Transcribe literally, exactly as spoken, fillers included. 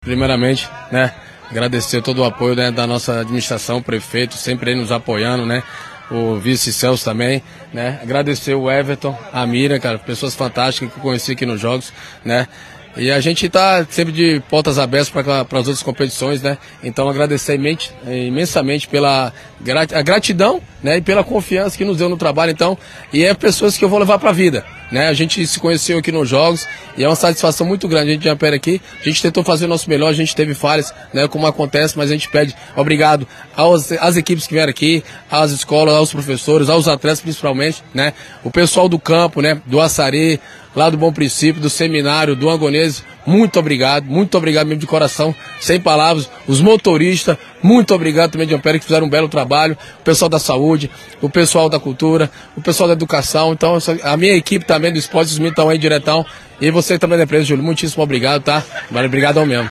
Primeiramente, né, agradecer todo o apoio, né, da nossa administração, o prefeito, sempre aí nos apoiando, né, o vice Celso também, né, agradecer o Everton, a Mira, cara, pessoas fantásticas que eu conheci aqui nos jogos, né, e a gente está sempre de portas abertas para as outras competições, né, então agradecer imense, imensamente pela grat, a gratidão, né, e pela confiança que nos deu no trabalho, então, e é pessoas que eu vou levar para a vida. Né, a gente se conheceu aqui nos jogos e é uma satisfação muito grande. A gente já pera aqui, a gente tentou fazer o nosso melhor, a gente teve falhas, né, como acontece, mas a gente pede obrigado aos, às equipes que vieram aqui, às escolas, aos professores, aos atletas principalmente, né, o pessoal do campo, né, do Açaré, lá do Bom Princípio, do Seminário, do Angonês, muito obrigado, muito obrigado mesmo de coração, sem palavras, os motoristas, muito obrigado também de Ampere que fizeram um belo trabalho, o pessoal da saúde, o pessoal da cultura, o pessoal da educação, então a minha equipe também do esporte, os meninos estão aí diretão, e você também da empresa, Júlio, muitíssimo obrigado, tá? Vale, obrigado ao mesmo.